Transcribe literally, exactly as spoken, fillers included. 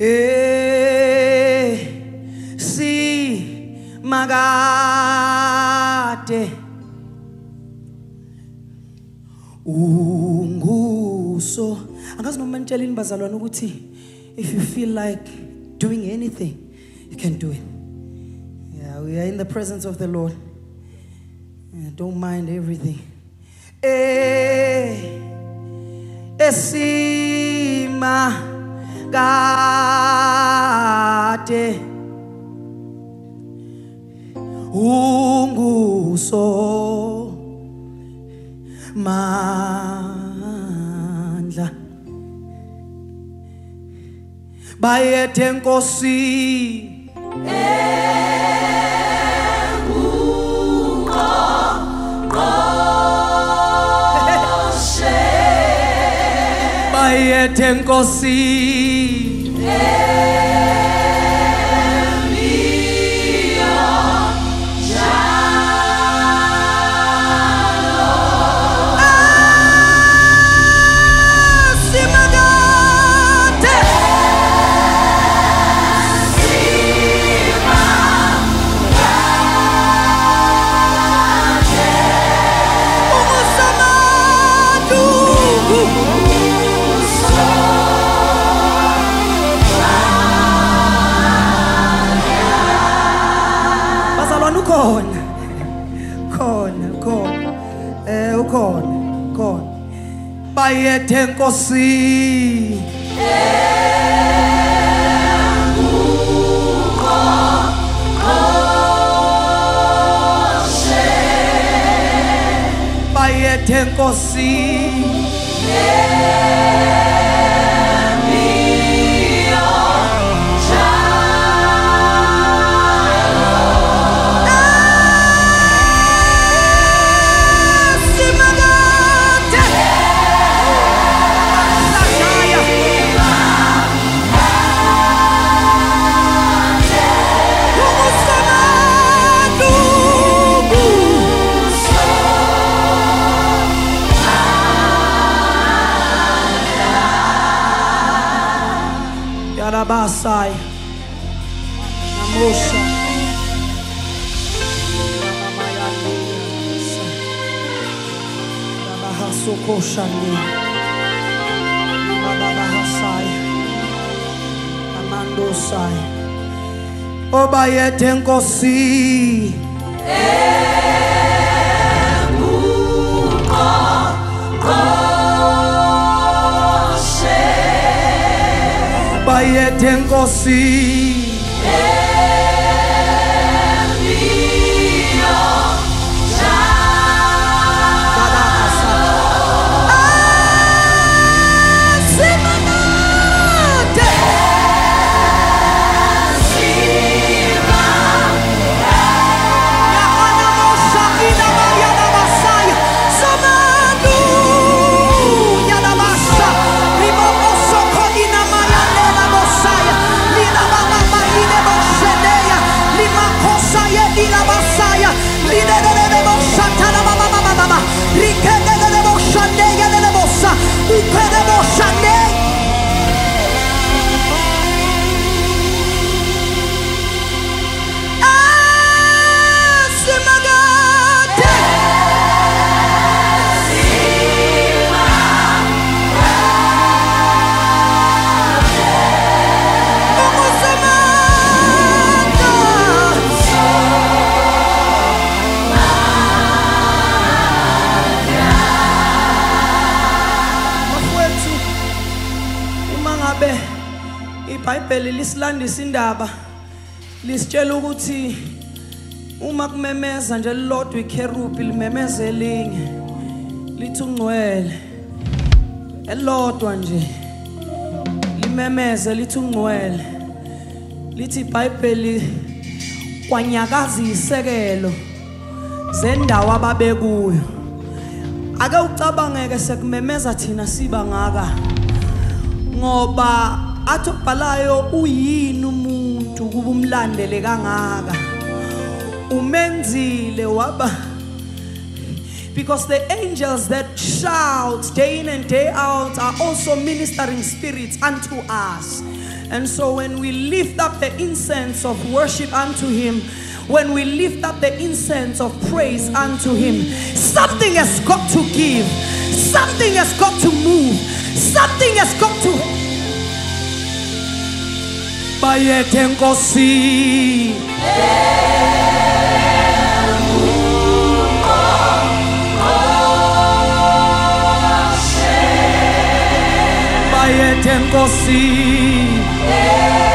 eh si magade unguso angazi noma nitshelini bazalwane ukuthi if you feel like doing anything you can do it. Yeah, we are in the presence of the Lord. Yeah, don't mind everything. Eh esima gade unguso mandla bayethe Nkosi bayethe Nkosi Khona khona khona eh ukhona khona bayethe Nkosi bayethe Nkosi Basai Namosha Nabahasoko Shani Nabahasai Amando Sai Obayethe Nkosi bayethe Nkosi iBhayibheli lisilandisa indaba lisitshela ukuthi uma kumemeza nje lilodwa ikherubi limemeza elinye lithi ungcwele elodwa nje limemeze lithi ungcwele lithi iBhayibheli kwanyakaza isekelo zendawo ababekuyo ake ucabangeke sekumemeza thina siba ngaka ngoba athi ubhalayo uyini umuntu kuba umlandele kangaka umenzile waba Because the angels that shout day in and day out are also ministering spirits unto us. And so when we lift up the incense of worship unto him, when we lift up the incense of praise unto him, something has got to give, something has got to move, something has got to. Bayete Nkosi, Bayete Nkosi.